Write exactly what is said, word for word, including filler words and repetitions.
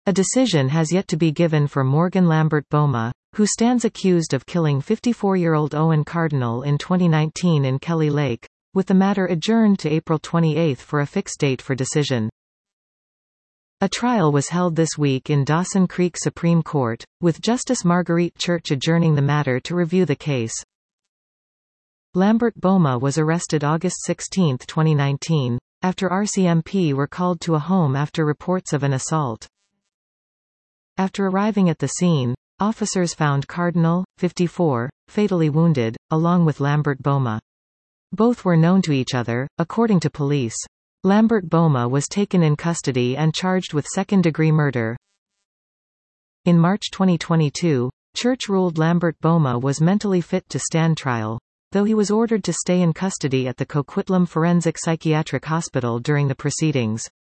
A decision has yet to be given for Morgan Lambert Boma, who stands accused of killing fifty-four-year-old Owen Cardinal in twenty nineteen in Kelly Lake, with the matter adjourned to April twenty-eighth for a fixed date for decision. A trial was held this week in Dawson Creek Supreme Court, with Justice Marguerite Church adjourning the matter to review the case. Lambert Boma was arrested August sixteenth twenty nineteen, after R C M P were called to a home after reports of an assault. After arriving at the scene, officers found Cardinal, fifty-four, fatally wounded, along with Lambert Boma. Both were known to each other, according to police. Lambert Boma was taken in custody and charged with second-degree murder. In March twenty twenty-two, Church ruled Lambert Boma was mentally fit to stand trial, though he was ordered to stay in custody at the Coquitlam Forensic Psychiatric Hospital during the proceedings.